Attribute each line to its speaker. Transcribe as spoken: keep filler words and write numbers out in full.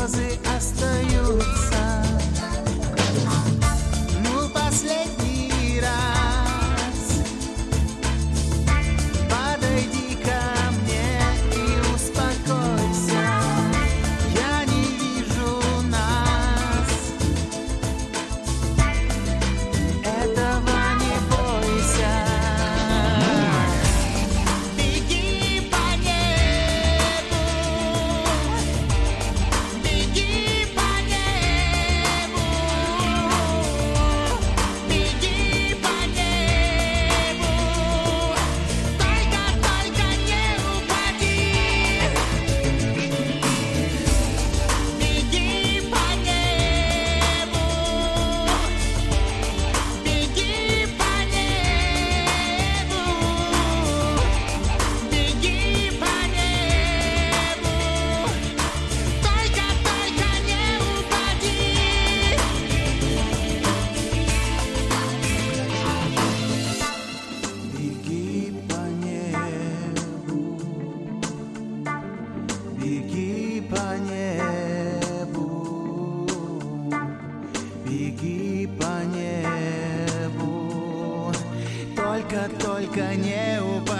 Speaker 1: слезы остаются. Ну, последний раз подойди ко мне и успокойся. Я не вижу нас. Этого не бойся. Беги по небу, беги по небу, беги по небу. Только, только не упади. Беги по небу, беги по небу, беги по небу. Только, только не упади. Беги по небу, беги по небу, беги по небу. Только, только не упади.